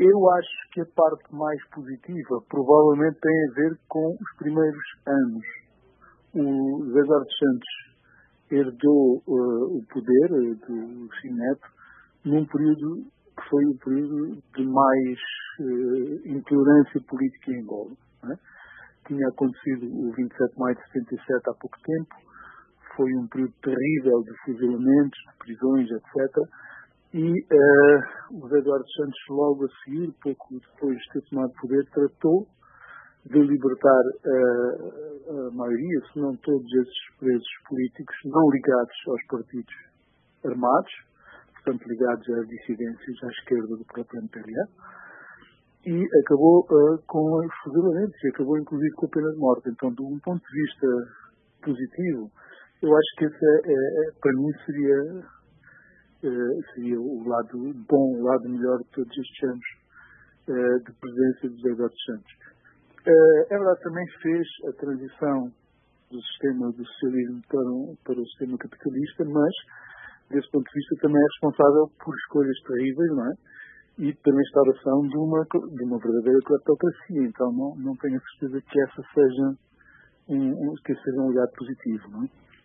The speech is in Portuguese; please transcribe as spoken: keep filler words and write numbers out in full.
Eu acho que a parte mais positiva provavelmente tem a ver com os primeiros anos. O José Eduardo Santos herdou uh, o poder uh, do Chim Neto num período que foi o período de mais uh, intolerância política em Angola. Não é? Tinha acontecido o vinte e sete de maio de setenta e sete há pouco tempo, foi um período terrível de fuzilamentos, de prisões, etcétera. E uh, o José Eduardo Santos, logo a seguir, pouco depois de ter tomado poder, tratou de libertar uh, a maioria, se não todos esses presos políticos, não ligados aos partidos armados, portanto ligados às dissidências à esquerda do próprio M P L A, e acabou uh, com os fuzilamentos, e acabou inclusive com a pena de morte. Então, de um ponto de vista positivo, eu acho que esse, é, é, para mim, seria, uh, seria o lado bom, o lado melhor de todos estes anos uh, de presidência de José Eduardo Santos. Uh, é verdade, também fez a transição do sistema do socialismo para, um, para o sistema capitalista, mas, desse ponto de vista, também é responsável por escolhas terríveis, não é? E pela instauração de uma, de uma verdadeira cleptocracia. Então, não, não tenho a certeza que essa seja um, um, que seja um legado positivo, não é?